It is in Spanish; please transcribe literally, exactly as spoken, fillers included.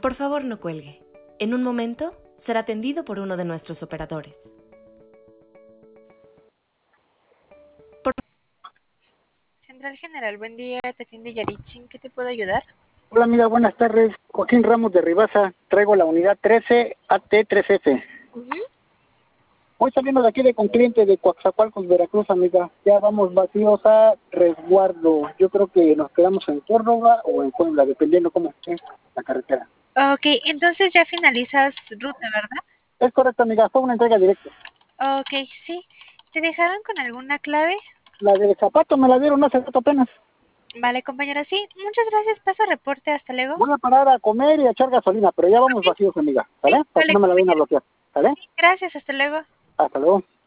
Por favor, no cuelgue. En un momento será atendido por uno de nuestros operadores. Por... Central General, buen día, te atiende Yaritsin, ¿qué te puedo ayudar? Hola amiga, buenas tardes. Joaquín Ramos de Ribasa, traigo la unidad trece A T tres F. Uh-huh. Voy saliendo de aquí de con cliente de Coatzacoalcos, Veracruz, amiga. Ya vamos vacíos a resguardo. Yo creo que nos quedamos en Córdoba o en Puebla, dependiendo cómo esté la carretera. Ok, entonces ya finalizas ruta, ¿verdad? Es correcto, amiga, fue una entrega directa. Ok, sí. ¿Te dejaron con alguna clave? La del zapato me la dieron hace rato apenas. Vale, compañera, sí. Muchas gracias, paso reporte, hasta luego. Voy a parar a comer y a echar gasolina, pero ya vamos Okay. vacíos, amiga, ¿vale? Sí, Para que vale, no me la vayan a compañera. bloquear, ¿vale? Sí, gracias, hasta luego. Hasta luego.